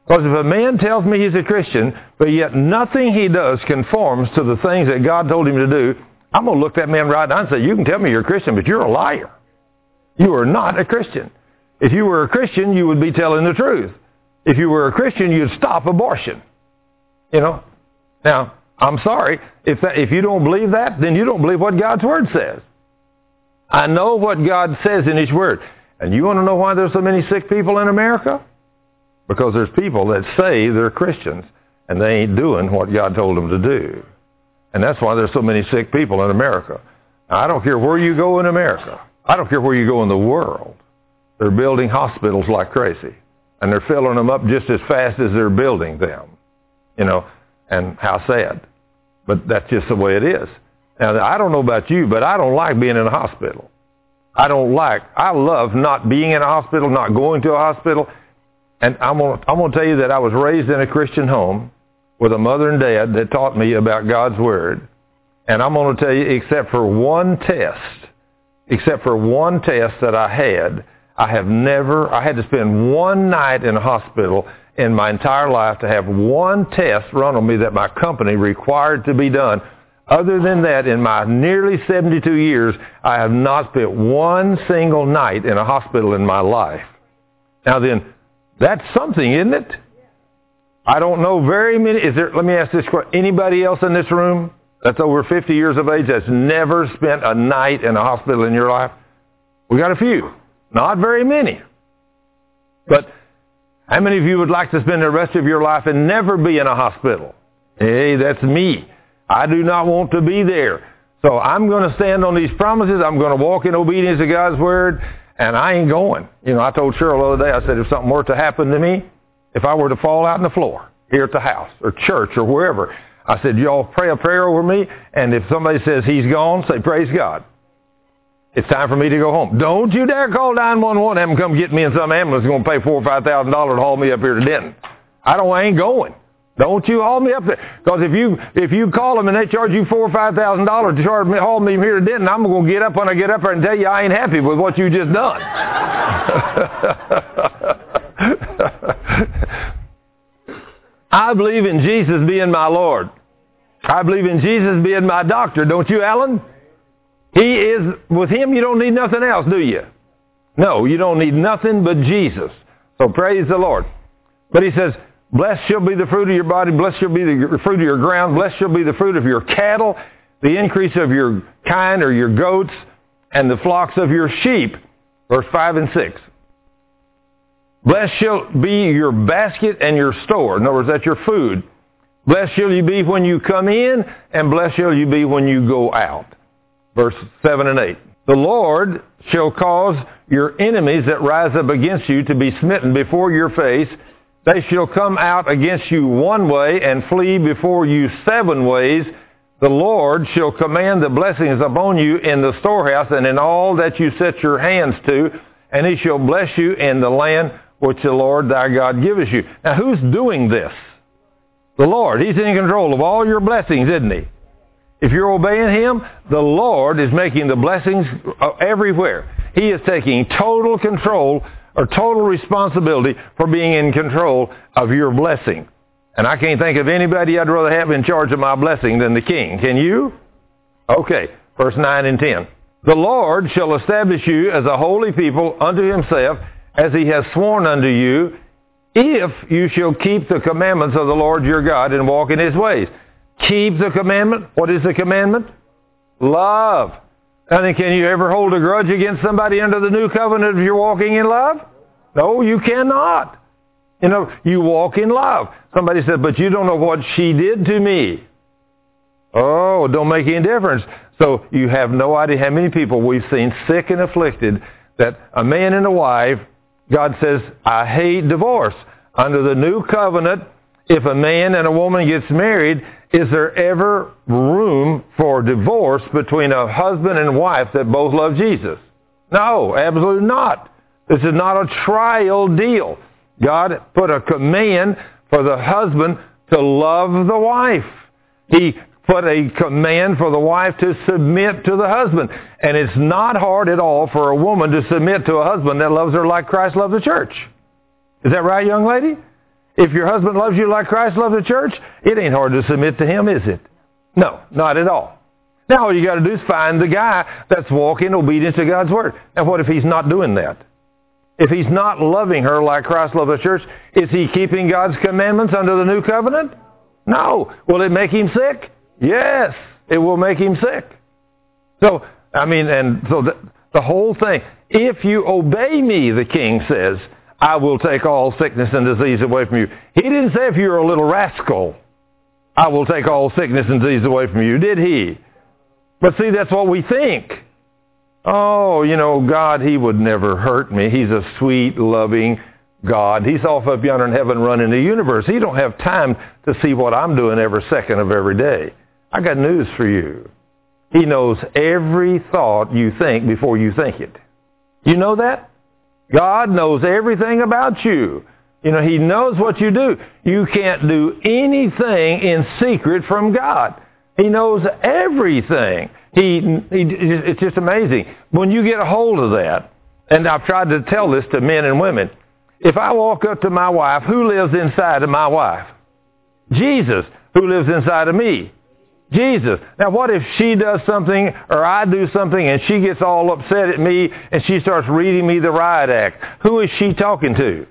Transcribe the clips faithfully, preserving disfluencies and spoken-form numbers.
Because if a man tells me he's a Christian, but yet nothing he does conforms to the things that God told him to do, I'm going to look that man right down and say, you can tell me you're a Christian, but you're a liar. You are not a Christian. If you were a Christian, you would be telling the truth. If you were a Christian, you'd stop abortion. You know? Now, I'm sorry. If that, if you don't believe that, then you don't believe what God's Word says. I know what God says in His Word. And you want to know why there's so many sick people in America? Because there's people that say they're Christians, and they ain't doing what God told them to do. And that's why there's so many sick people in America. Now, I don't care where you go in America. I don't care where you go in the world. They're building hospitals like crazy. And they're filling them up just as fast as they're building them. You know, and how sad. But that's just the way it is. Now, I don't know about you, but I don't like being in a hospital. I don't like, I love not being in a hospital, not going to a hospital. And I'm going to, I'm going to tell you that I was raised in a Christian home with a mother and dad that taught me about God's Word. And I'm going to tell you, except for one test, except for one test that I had, I have never, I had to spend one night in a hospital in my entire life to have one test run on me that my company required to be done. Other than that, in my nearly seventy-two years, I have not spent one single night in a hospital in my life. Now then, that's something, isn't it? I don't know very many. Is there? Let me ask this question. Anybody else in this room that's over fifty years of age that's never spent a night in a hospital in your life? We got a few. Not very many. But how many of you would like to spend the rest of your life and never be in a hospital? Hey, that's me. I do not want to be there. So I'm going to stand on these promises. I'm going to walk in obedience to God's Word, and I ain't going. You know, I told Cheryl the other day, I said, if something were to happen to me, if I were to fall out on the floor here at the house or church or wherever, I said, y'all pray a prayer over me, and if somebody says he's gone, say, praise God. It's time for me to go home. Don't you dare call nine one one and have them come get me in some ambulance going to pay four or five thousand dollars to haul me up here to Denton. I don't. I ain't going. Don't you haul me up there? Because if you if you call them and they charge you four or five thousand dollars to charge me haul me here to Denton, I'm going to get up when I get up there and tell you I ain't happy with what you just done. I believe in Jesus being my Lord. I believe in Jesus being my doctor. Don't you, Alan? He is, with Him you don't need nothing else, do you? No, you don't need nothing but Jesus. So praise the Lord. But He says, blessed shall be the fruit of your body, blessed shall be the fruit of your ground, blessed shall be the fruit of your cattle, the increase of your kine or your goats, and the flocks of your sheep. Verse five and six. Blessed shall be your basket and your store. In other words, that's your food. Blessed shall you be when you come in, and blessed shall you be when you go out. Verse seven and eight. The Lord shall cause your enemies that rise up against you to be smitten before your face. They shall come out against you one way and flee before you seven ways. The Lord shall command the blessings upon you in the storehouse and in all that you set your hands to, and He shall bless you in the land which the Lord thy God giveth you. Now, who's doing this? The Lord. He's in control of all your blessings, isn't He? If you're obeying Him, the Lord is making the blessings everywhere. He is taking total control or total responsibility for being in control of your blessing. And I can't think of anybody I'd rather have in charge of my blessing than the King. Can you? Okay, verse nine and ten. The Lord shall establish you as a holy people unto Himself, as He has sworn unto you, if you shall keep the commandments of the Lord your God and walk in His ways. Keep the commandment. What is the commandment? Love. I mean, can you ever hold a grudge against somebody under the new covenant if you're walking in love? No, you cannot. You know, you walk in love. Somebody said, but you don't know what she did to me. Oh, it don't make any difference. So you have no idea how many people we've seen sick and afflicted that a man and a wife, God says, I hate divorce. Under the new covenant, if a man and a woman gets married, is there ever room for divorce between a husband and wife that both love Jesus? No, absolutely not. This is not a trial deal. God put a command for the husband to love the wife. He put a command for the wife to submit to the husband. And it's not hard at all for a woman to submit to a husband that loves her like Christ loved the church. Is that right, young lady? If your husband loves you like Christ loved the church, it ain't hard to submit to him, is it? No, not at all. Now all you got to do is find the guy that's walking obedience to God's word. And what if he's not doing that? If he's not loving her like Christ loved the church, is he keeping God's commandments under the new covenant? No. Will it make him sick? Yes, it will make him sick. So, I mean, and so the, the whole thing, if you obey me, the king says, I will take all sickness and disease away from you. He didn't say if you're a little rascal, I will take all sickness and disease away from you, did he? But see, that's what we think. Oh, you know, God, he would never hurt me. He's a sweet, loving God. He's off up yonder in heaven running the universe. He don't have time to see what I'm doing every second of every day. I got news for you. He knows every thought you think before you think it. You know that? God knows everything about you. You know, he knows what you do. You can't do anything in secret from God. He knows everything. He, he, it's just amazing. When you get a hold of that, and I've tried to tell this to men and women, if I walk up to my wife, who lives inside of my wife? Jesus. Who lives inside of me? Jesus. Now what if she does something or I do something and she gets all upset at me and she starts reading me the riot act? Who is she talking to?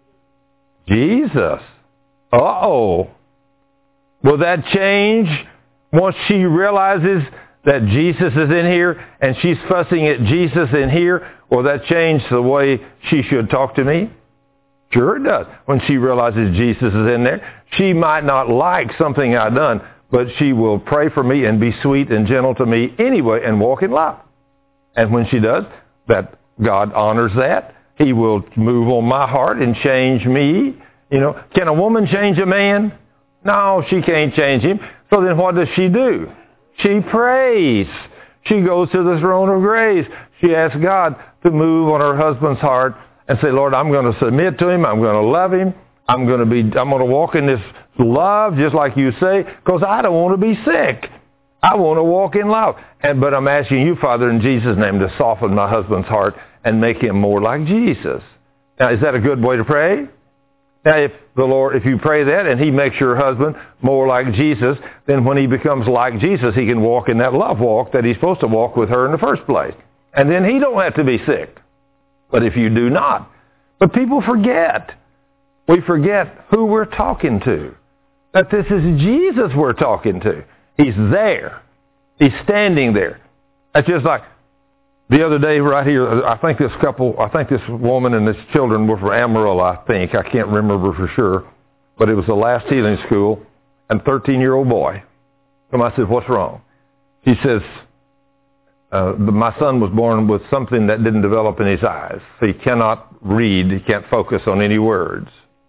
Jesus. Uh-oh. Will that change once she realizes that Jesus is in here and she's fussing at Jesus in here? Will that change the way she should talk to me? Sure it does. When she realizes Jesus is in there, she might not like something I've done, but she will pray for me and be sweet and gentle to me anyway and walk in love. And when she does, that God honors that. He will move on my heart and change me. You know, can a woman change a man? No, she can't change him. So then what does she do? She prays. She goes to the throne of grace. She asks God to move on her husband's heart and say, Lord, I'm going to submit to him. I'm going to love him. I'm going to be, I'm going to walk in this love, just like you say, because I don't want to be sick. I want to walk in love. And, but I'm asking you, Father, in Jesus' name, to soften my husband's heart and make him more like Jesus. Now, is that a good way to pray? Now, if the Lord, if you pray that and he makes your husband more like Jesus, then when he becomes like Jesus, he can walk in that love walk that he's supposed to walk with her in the first place. And then he don't have to be sick. But if you do not. But people forget. We forget who we're talking to. That this is Jesus we're talking to. He's there. He's standing there. That's just like the other day right here, I think this couple, I think this woman and this children were from Amarillo, I think. I can't remember for sure. But it was the last healing school, and a thirteen-year-old boy. And I said, what's wrong? He says, uh, the, my son was born with something that didn't develop in his eyes. So he cannot read. He can't focus on any words.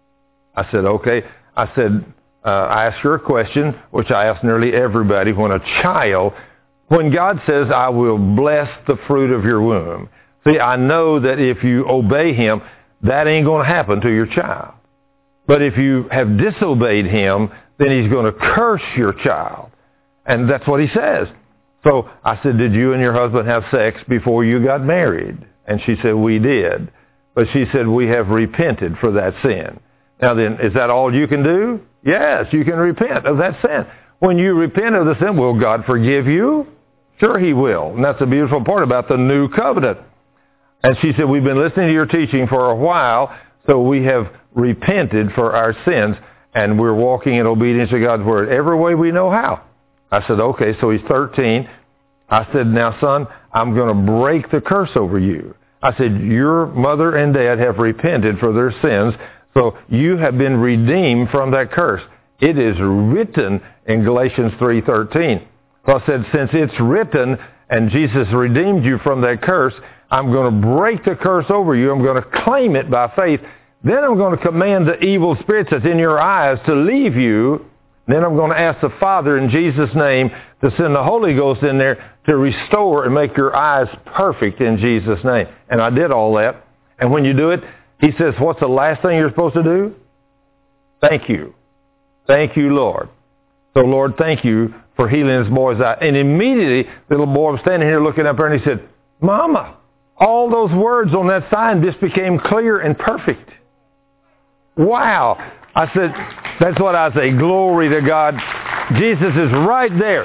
I said, okay. I said, uh, I asked her a question, which I ask nearly everybody. When a child, when God says, I will bless the fruit of your womb. See, I know that if you obey him, that ain't going to happen to your child. But if you have disobeyed him, then he's going to curse your child. And that's what he says. So I said, did you and your husband have sex before you got married? And she said, we did. But she said, we have repented for that sin. Now then, is that all you can do? Yes, you can repent of that sin. When you repent of the sin, will God forgive you? Sure he will. And that's the beautiful part about the new covenant. And she said, we've been listening to your teaching for a while, so we have repented for our sins, and we're walking in obedience to God's word every way we know how. I said, okay, so he's thirteen. I said, now, son, I'm going to break the curse over you. I said, your mother and dad have repented for their sins, so you have been redeemed from that curse. It is written in Galatians three thirteen. So I said, since it's written and Jesus redeemed you from that curse, I'm going to break the curse over you. I'm going to claim it by faith. Then I'm going to command the evil spirits that's in your eyes to leave you. Then I'm going to ask the Father in Jesus' name to send the Holy Ghost in there to restore and make your eyes perfect in Jesus' name. And I did all that. And when you do it, he says, what's the last thing you're supposed to do? Thank you. Thank you, Lord. So, Lord, thank you for healing this boy's eye. And immediately, the little boy was standing here looking up there, and he said, Mama, all those words on that sign just became clear and perfect. Wow. I said, that's what I say, glory to God. Jesus is right there.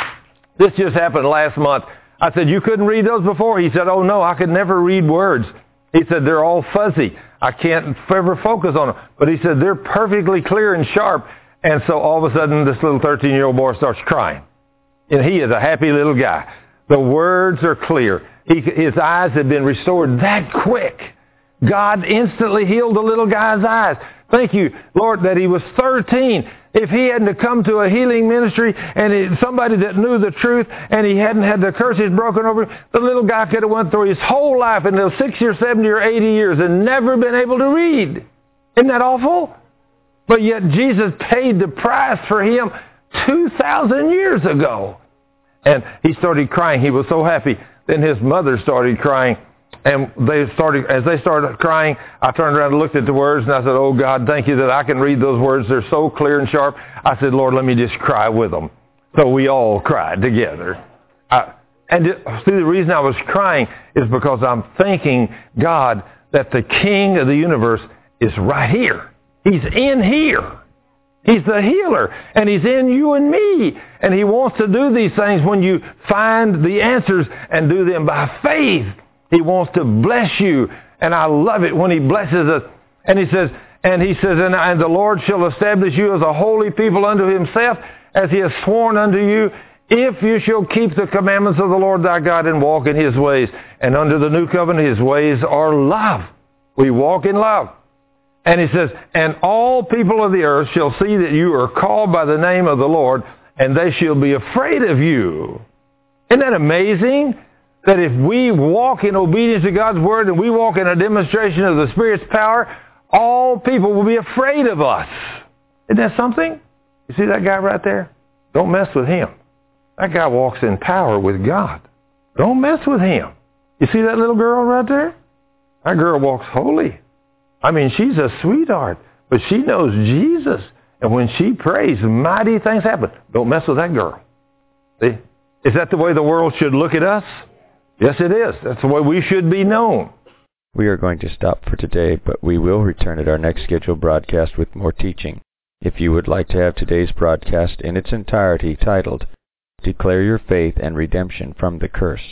This just happened last month. I said, you couldn't read those before? He said, oh no, I could never read words. He said, they're all fuzzy. I can't ever focus on them. But he said, they're perfectly clear and sharp. And so all of a sudden, this little thirteen-year-old boy starts crying. And he is a happy little guy. The words are clear. He, his eyes had been restored that quick. God instantly healed the little guy's eyes. Thank you, Lord, that he was thirteen. If he hadn't come to a healing ministry and it, somebody that knew the truth and he hadn't had the curses broken over him, the little guy could have went through his whole life in those sixty or seventy or eighty years and never been able to read. Isn't that awful? But yet Jesus paid the price for him two thousand years ago. And he started crying. He was so happy. Then his mother started crying. And they started, as they started crying, I turned around and looked at the words and I said, oh God, thank you that I can read those words. They're so clear and sharp. I said, Lord, let me just cry with them. So we all cried together. I, and it, see, the reason I was crying is because I'm thanking God that the King of the universe is right here. He's in here. He's the healer, and He's in you and me. And He wants to do these things when you find the answers and do them by faith. He wants to bless you, and I love it when He blesses us. And He says, and He says, and, and the Lord shall establish you as a holy people unto Himself, as He has sworn unto you, if you shall keep the commandments of the Lord thy God and walk in His ways. And under the new covenant, His ways are love. We walk in love. And He says, and all people of the earth shall see that you are called by the name of the Lord, and they shall be afraid of you. Isn't that amazing? That if we walk in obedience to God's Word and we walk in a demonstration of the Spirit's power, all people will be afraid of us. Isn't that something? You see that guy right there? Don't mess with him. That guy walks in power with God. Don't mess with him. You see that little girl right there? That girl walks holy. I mean, she's a sweetheart, but she knows Jesus. And when she prays, mighty things happen. Don't mess with that girl. See? Is that the way the world should look at us? Yes, it is. That's the way we should be known. We are going to stop for today, but we will return at our next scheduled broadcast with more teaching. If you would like to have today's broadcast in its entirety titled, Declare Your Faith and Redemption from the Curse,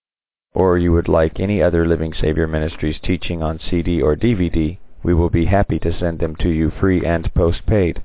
or you would like any other Living Savior Ministries teaching on C D or D V D, we will be happy to send them to you free and postpaid.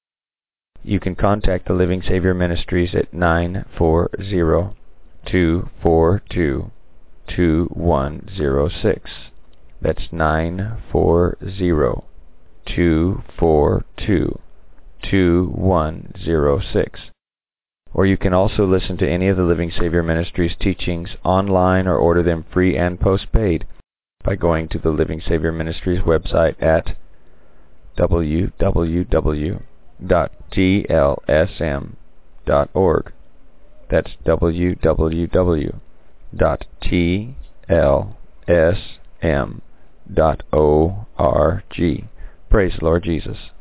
You can contact the Living Savior Ministries at nine four zero, two four two, two one zero six. That's nine four zero, two four two, two one zero six. Or you can also listen to any of the Living Savior Ministries teachings online or order them free and postpaid by going to the Living Savior Ministries website at w w w dot t l s m dot org. That's w w w dot t l s m dot org. Praise the Lord Jesus.